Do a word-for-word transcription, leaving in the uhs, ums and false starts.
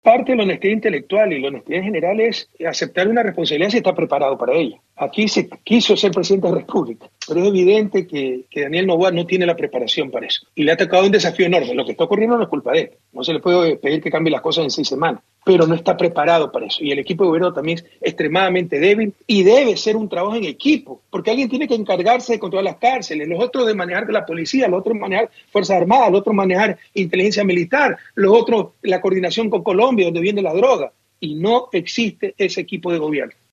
Parte de la honestidad intelectual y la honestidad en general es aceptar una responsabilidad si está preparado para ella. Aquí se quiso ser presidente de la República, pero es evidente que, que Daniel Noboa no tiene la preparación para eso. Y le ha tocado un desafío enorme. Lo que está ocurriendo no es culpa de él. No se le puede pedir que cambie las cosas en seis semanas, pero no está preparado para eso. Y el equipo de gobierno también es extremadamente débil y debe ser un trabajo en equipo, porque alguien tiene que encargarse de controlar las cárceles, los otros de manejar la policía, los otros de manejar Fuerzas Armadas, los otros manejar inteligencia militar, los otros la coordinación con Colombia, donde viene la droga. Y no existe ese equipo de gobierno.